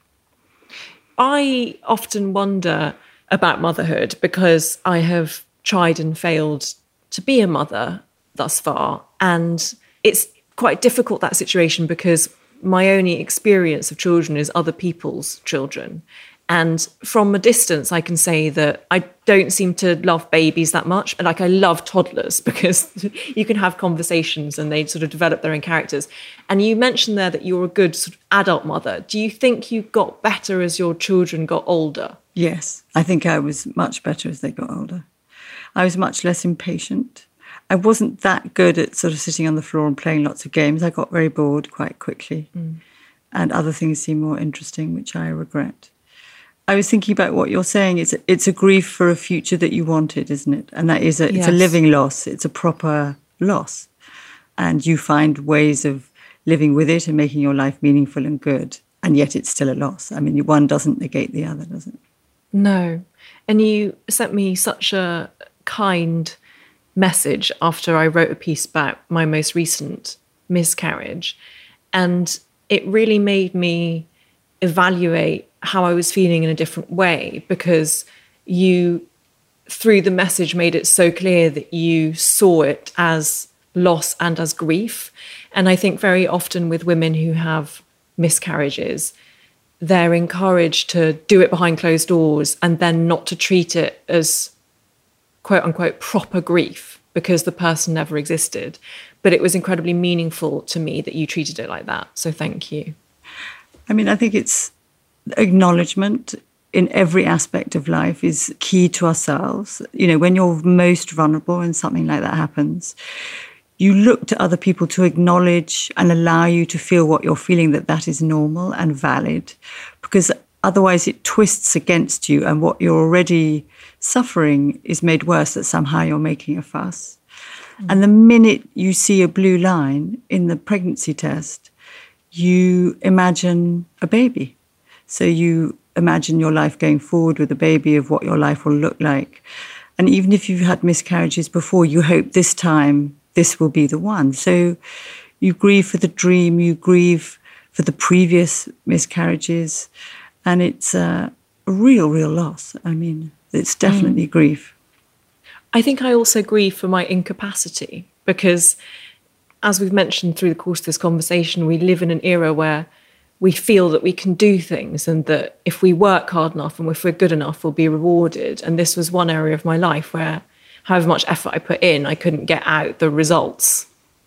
I often wonder about motherhood because I have tried and failed to be a mother thus far. And it's quite difficult, that situation, because my only experience of children is other people's children. And from a distance, I can say that I don't seem to love babies that much. And like I love toddlers because you can have conversations and they sort of develop their own characters. And you mentioned there that you're a good sort of adult mother. Do you think you got better as your children got older? Yes, I think I was much better as they got older. I was much less impatient. I wasn't that good at sort of sitting on the floor and playing lots of games. I got very bored quite quickly. Mm. And other things seemed more interesting, which I regret. I was thinking about what you're saying. It's a, it's a grief for a future that you wanted, isn't it? And that is a, it's yes. a living loss. It's a proper loss. And you find ways of living with it and making your life meaningful and good. And yet it's still a loss. I mean, one doesn't negate the other, does it? No. And you sent me such a kind message after I wrote a piece about my most recent miscarriage. And it really made me evaluate how I was feeling in a different way, because you through the message, made it so clear that you saw it as loss and as grief. And I think very often with women who have miscarriages, they're encouraged to do it behind closed doors and then not to treat it as quote unquote proper grief because the person never existed. But it was incredibly meaningful to me that you treated it like that. So thank you. I mean, I think it's acknowledgement in every aspect of life is key to ourselves. You know, when you're most vulnerable and something like that happens, you look to other people to acknowledge and allow you to feel what you're feeling, that that is normal and valid, because otherwise it twists against you and what you're already suffering is made worse, that somehow you're making a fuss. Mm. And the minute you see a blue line in the pregnancy test, you imagine a baby. So you imagine your life going forward with a baby, of what your life will look like. And even if you've had miscarriages before, you hope this time this will be the one. So you grieve for the dream, you grieve for the previous miscarriages, and it's a real, real loss. I mean, it's definitely mm. grief. I think I also grieve for my incapacity because, as we've mentioned through the course of this conversation, we live in an era where we feel that we can do things and that if we work hard enough and if we're good enough, we'll be rewarded. And this was one area of my life where however much effort I put in, I couldn't get out the results.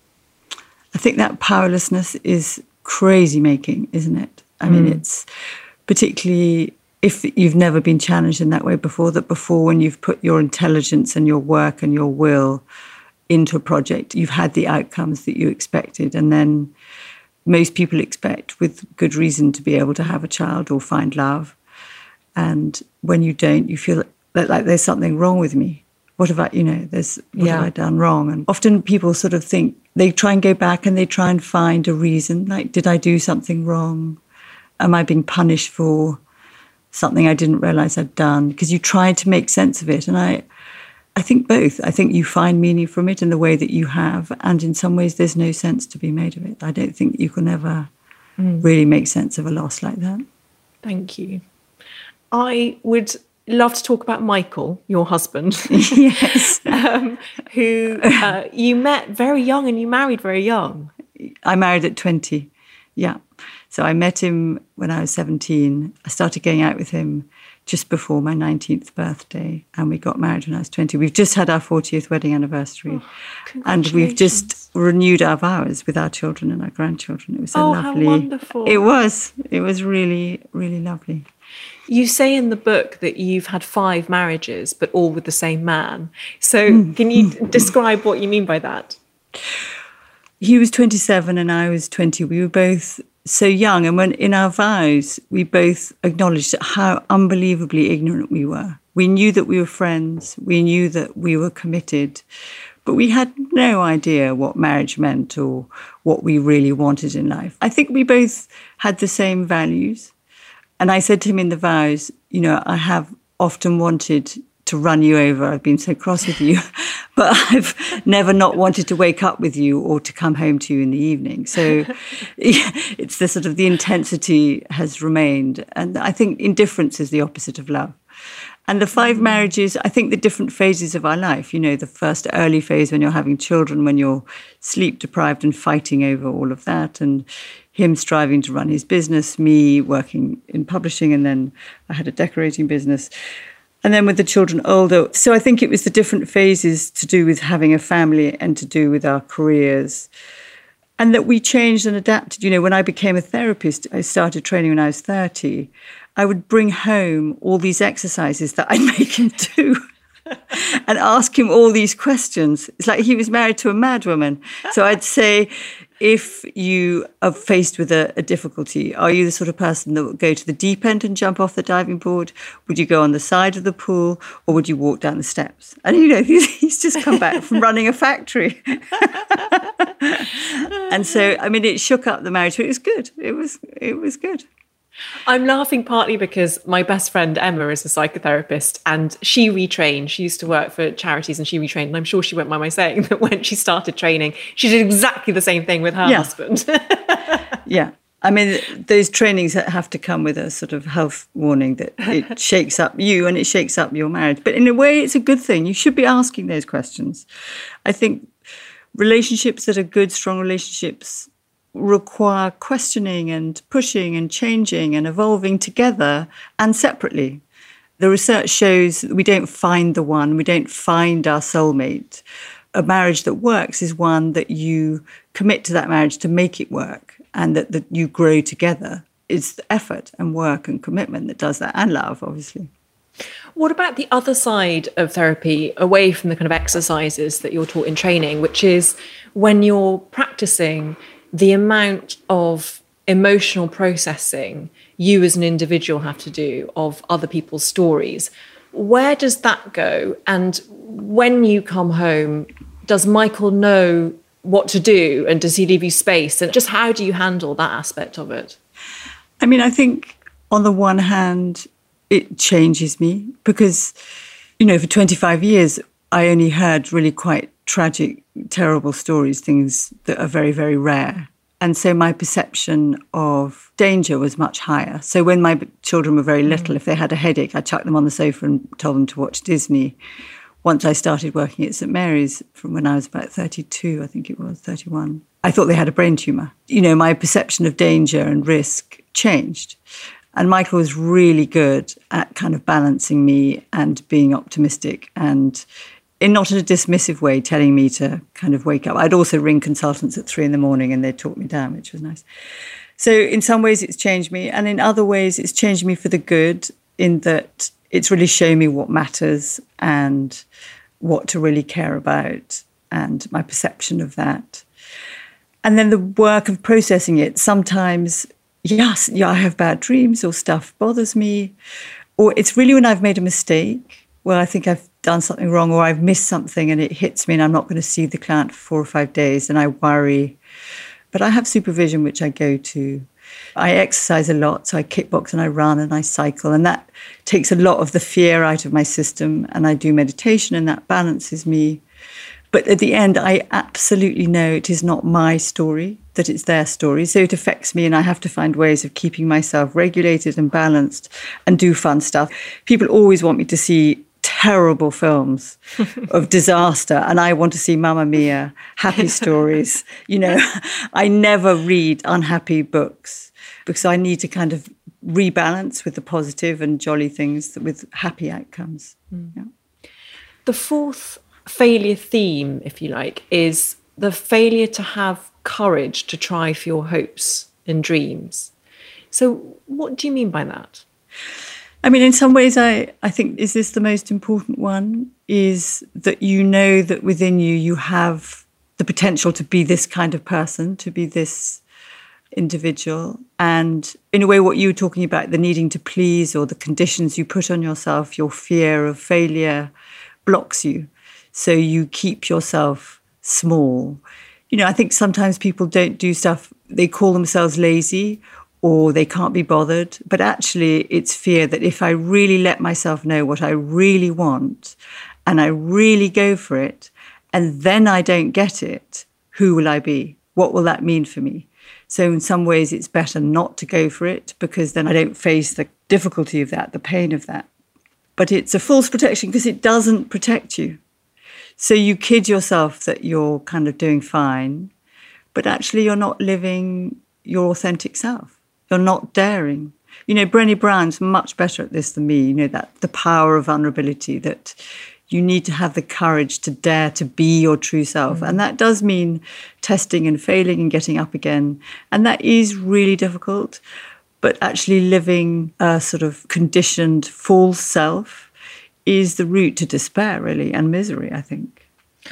I think that powerlessness is crazy making, isn't it? I mean, mm. it's particularly if you've never been challenged in that way before, that before when you've put your intelligence and your work and your will into a project, you've had the outcomes that you expected. And then most people expect, with good reason, to be able to have a child or find love. And when you don't, you feel that, like there's something wrong with me. What have I, you know, there's, what yeah. have I done wrong? And often people sort of think, they try and go back and they try and find a reason. Like, did I do something wrong? Am I being punished for something I didn't realize I'd done? Because you try to make sense of it. And I, I think both. I think you find meaning from it in the way that you have. And in some ways, there's no sense to be made of it. I don't think you can ever mm. really make sense of a loss like that. Thank you. I would love to talk about Michael, your husband, yes, um, who uh, you met very young and you married very young. I married at twenty, yeah. So I met him when I was seventeen. I started going out with him just before my nineteenth birthday, and we got married when I was twenty. We've just had our fortieth wedding anniversary, oh, and we've just renewed our vows with our children and our grandchildren. It was so oh, lovely. How wonderful. It was. It was really, really lovely. You say in the book that you've had five marriages, but all with the same man. So can you describe what you mean by that? He was twenty-seven and I was twenty. We were both so young. And when in our vows, we both acknowledged how unbelievably ignorant we were. We knew that we were friends. We knew that we were committed. But we had no idea what marriage meant or what we really wanted in life. I think we both had the same values. And I said to him in the vows, you know, I have often wanted to run you over. I've been so cross with you, but I've never not wanted to wake up with you or to come home to you in the evening. So it's the sort of the intensity has remained. And I think indifference is the opposite of love. And the five mm-hmm. marriages, I think the different phases of our life, you know, the first early phase when you're having children, when you're sleep deprived and fighting over all of that, and him striving to run his business, me working in publishing, and then I had a decorating business. And then with the children older. So I think it was the different phases to do with having a family and to do with our careers. And that we changed and adapted. You know, when I became a therapist, I started training when I was thirty. I would bring home all these exercises that I'd make him do and ask him all these questions. It's like he was married to a madwoman. So I'd say, if you are faced with a, a difficulty, are you the sort of person that would go to the deep end and jump off the diving board? Would you go on the side of the pool, or would you walk down the steps? And, you know, he's, he's just come back from running a factory. And so, I mean, it shook up the marriage, but it was good. It was, it was good. I'm laughing partly because my best friend Emma is a psychotherapist and she retrained. She used to work for charities and she retrained. And I'm sure she won't mind my saying that when she started training, she did exactly the same thing with her yeah. husband. yeah. I mean, those trainings have to come with a sort of health warning that it shakes up you and it shakes up your marriage. But in a way, it's a good thing. You should be asking those questions. I think relationships that are good, strong relationships require questioning and pushing and changing and evolving together and separately. The research shows that we don't find the one, we don't find our soulmate. A marriage that works is one that you commit to that marriage to make it work and that, that you grow together. It's the effort and work and commitment that does that, and love, obviously. What about the other side of therapy, away from the kind of exercises that you're taught in training, which is when you're practicing, the amount of emotional processing you as an individual have to do of other people's stories? Where does that go? And when you come home, does Michael know what to do? And does he leave you space? And just how do you handle that aspect of it? I mean, I think on the one hand, it changes me because, you know, for twenty-five years, I only heard really quite tragic, terrible stories, things that are very, very rare. And so my perception of danger was much higher. So when my children were very little, mm. if they had a headache, I chucked them on the sofa and told them to watch Disney. Once I started working at St Mary's from when I was about thirty-two, I think it was, thirty-one, I thought they had a brain tumour. You know, my perception of danger and risk changed. And Michael was really good at kind of balancing me and being optimistic and in not in a dismissive way, telling me to kind of wake up. I'd also ring consultants at three in the morning and they'd talk me down, which was nice. So in some ways it's changed me. And in other ways it's changed me for the good, in that it's really shown me what matters and what to really care about and my perception of that. And then the work of processing it. Sometimes, yes, yeah, I have bad dreams or stuff bothers me. Or it's really when I've made a mistake, where I think I've done something wrong or I've missed something and it hits me and I'm not going to see the client for four or five days and I worry. But I have supervision, which I go to. I exercise a lot, so I kickbox and I run and I cycle, and that takes a lot of the fear out of my system, and I do meditation and that balances me. But at the end, I absolutely know it is not my story, that it's their story. So it affects me and I have to find ways of keeping myself regulated and balanced and do fun stuff. People always want me to see terrible films of disaster and I want to see Mamma Mia, happy stories. You know, I never read unhappy books because I need to kind of rebalance with the positive and jolly things with happy outcomes. Mm. Yeah. The fourth failure theme, if you like, is the failure to have courage to try for your hopes and dreams. So what do you mean by that? I mean, in some ways, I, I think, is this the most important one? Is that you know that within you, you have the potential to be this kind of person, to be this individual. And in a way, what you were talking about, the needing to please or the conditions you put on yourself, your fear of failure blocks you. So you keep yourself small. You know, I think sometimes people don't do stuff, they call themselves lazy or they can't be bothered. But actually, it's fear that if I really let myself know what I really want and I really go for it, and then I don't get it, who will I be? What will that mean for me? So in some ways, it's better not to go for it because then I don't face the difficulty of that, the pain of that. But it's a false protection because it doesn't protect you. So you kid yourself that you're kind of doing fine, but actually you're not living your authentic self. You're not daring. You know, Brené Brown's much better at this than me, you know, that the power of vulnerability, that you need to have the courage to dare to be your true self. Mm. And that does mean testing and failing and getting up again. And that is really difficult. But actually living a sort of conditioned false self is the route to despair, really, and misery, I think.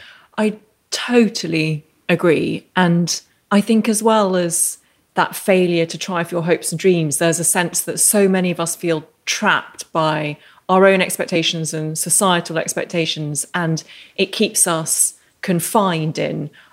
I totally agree. And I think as well as that failure to try for your hopes and dreams, there's a sense that so many of us feel trapped by our own expectations and societal expectations, and it keeps us confined in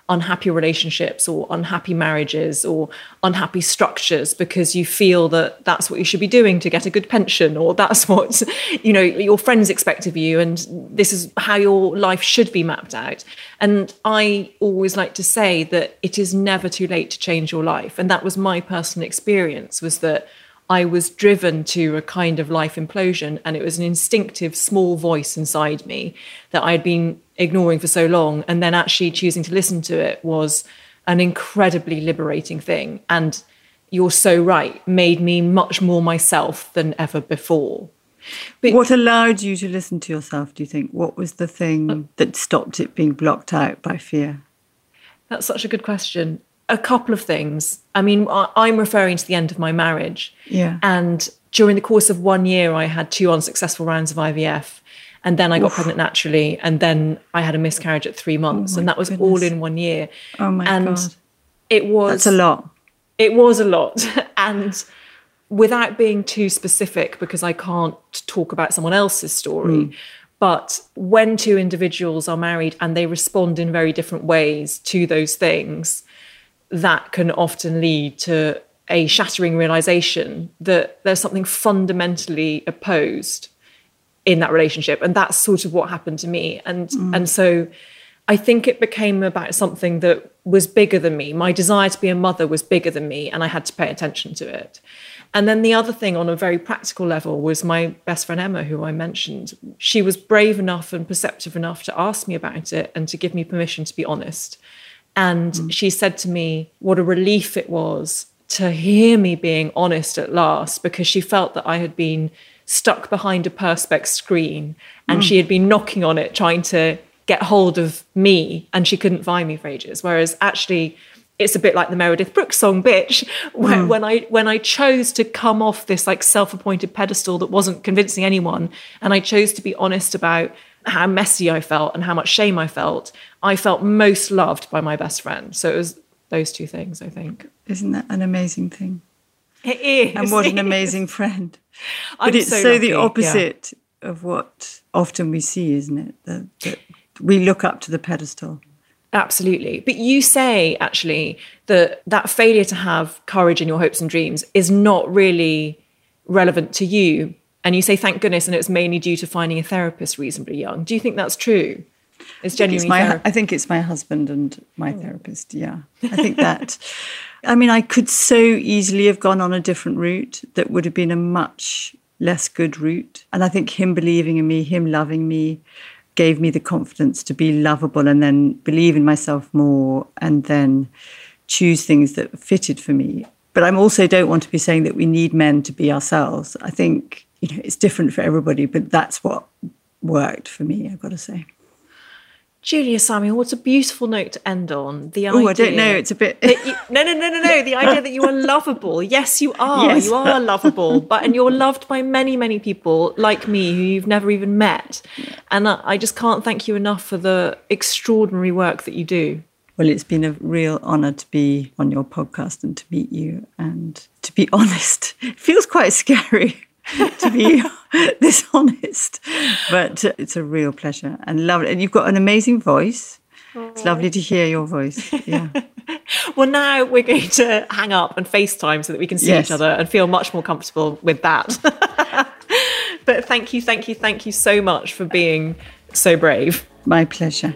unhappy relationships or unhappy marriages or unhappy structures because you feel that that's what you should be doing to get a good pension, or that's what, you know, your friends expect of you, and this is how your life should be mapped out. And I always like to say that it is never too late to change your life. And that was my personal experience, was that I was driven to a kind of life implosion, and it was an instinctive small voice inside me that I had been ignoring for so long, and then actually choosing to listen to it was an incredibly liberating thing. And you're so right, made me much more myself than ever before. But what allowed you to listen to yourself, do you think? What was the thing that stopped it being blocked out by fear? That's such a good question. A couple of things. I mean, I'm referring to the end of my marriage. Yeah. And during the course of one year, I had two unsuccessful rounds of I V F. And then I got Oof. pregnant naturally. And then I had a miscarriage at three months. Oh and that was goodness. all in one year. Oh, my and God. It was... That's a lot. It was a lot. And without being too specific, because I can't talk about someone else's story, mm. but when two individuals are married and they respond in very different ways to those things, that can often lead to a shattering realization that there's something fundamentally opposed in that relationship. And that's sort of what happened to me. And mm. and so I think it became about something that was bigger than me. My desire to be a mother was bigger than me, and I had to pay attention to it. And then the other thing on a very practical level was my best friend Emma, who I mentioned. She was brave enough and perceptive enough to ask me about it and to give me permission to be honest. And mm. she said to me what a relief it was to hear me being honest at last, because she felt that I had been stuck behind a Perspex screen and mm. she had been knocking on it, trying to get hold of me, and she couldn't find me for ages. Whereas actually, it's a bit like the Meredith Brooks song, Bitch, where, mm. when I when I chose to come off this like self-appointed pedestal that wasn't convincing anyone, and I chose to be honest about how messy I felt and how much shame I felt, I felt most loved by my best friend. So it was those two things, I think. Isn't that an amazing thing? It is. And what an amazing friend. I'm but it's so, so lucky, the opposite yeah. of what often we see, isn't it? That, that we look up to the pedestal. Absolutely. But you say, actually, that that failure to have courage in your hopes and dreams is not really relevant to you. And you say, thank goodness, and it was mainly due to finding a therapist reasonably young. Do you think that's true? It's genuinely I think it's my, therapy. I think it's my husband and my oh. therapist, yeah. I think that. I mean, I could so easily have gone on a different route that would have been a much less good route. And I think him believing in me, him loving me, gave me the confidence to be lovable and then believe in myself more and then choose things that fitted for me. But I also don't want to be saying that we need men to be ourselves. I think, you know, it's different for everybody, but that's what worked for me, I've got to say. Julia Samuel, what a beautiful note to end on. The Oh, I don't know. It's a bit. You, no, no, no, no, no. The idea that you are lovable. Yes, you are. Yes. You are lovable, but and you're loved by many, many people like me who you've never even met. Yeah. And I, I just can't thank you enough for the extraordinary work that you do. Well, it's been a real honour to be on your podcast and to meet you. And to be honest, it feels quite scary to be this honest, but it's a real pleasure and lovely. And you've got an amazing voice. Aww. It's lovely to hear your voice. Yeah. Well, now we're going to hang up and FaceTime so that we can see yes. each other and feel much more comfortable with that. But thank you, thank you, thank you so much for being so brave. My pleasure.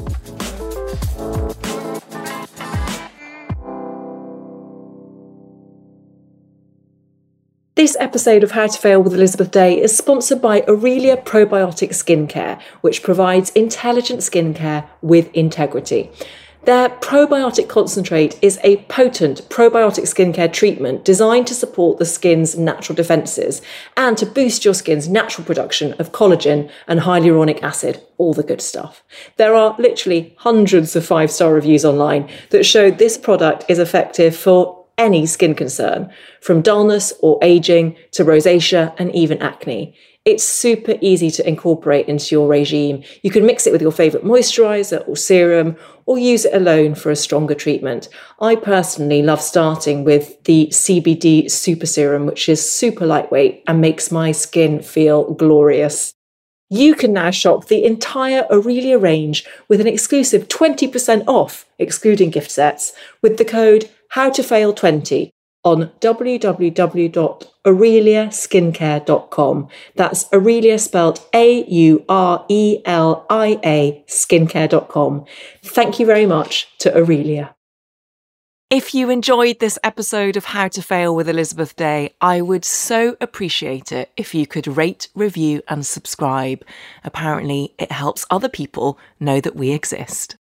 This episode of How to Fail with Elizabeth Day is sponsored by Aurelia Probiotic Skincare, which provides intelligent skincare with integrity. Their probiotic concentrate is a potent probiotic skincare treatment designed to support the skin's natural defences and to boost your skin's natural production of collagen and hyaluronic acid, all the good stuff. There are literally hundreds of five-star reviews online that show this product is effective for any skin concern, from dullness or aging to rosacea and even acne. It's super easy to incorporate into your regime. You can mix it with your favourite moisturiser or serum, or use it alone for a stronger treatment. I personally love starting with the C B D Super Serum, which is super lightweight and makes my skin feel glorious. You can now shop the entire Aurelia range with an exclusive twenty percent off, excluding gift sets, with the code how to fail twenty on w w w dot aurelia skincare dot com. That's Aurelia spelled A U R E L I A skincare dot com. Thank you very much to Aurelia. If you enjoyed this episode of How to Fail with Elizabeth Day, I would so appreciate it if you could rate, review and subscribe. Apparently, it helps other people know that we exist.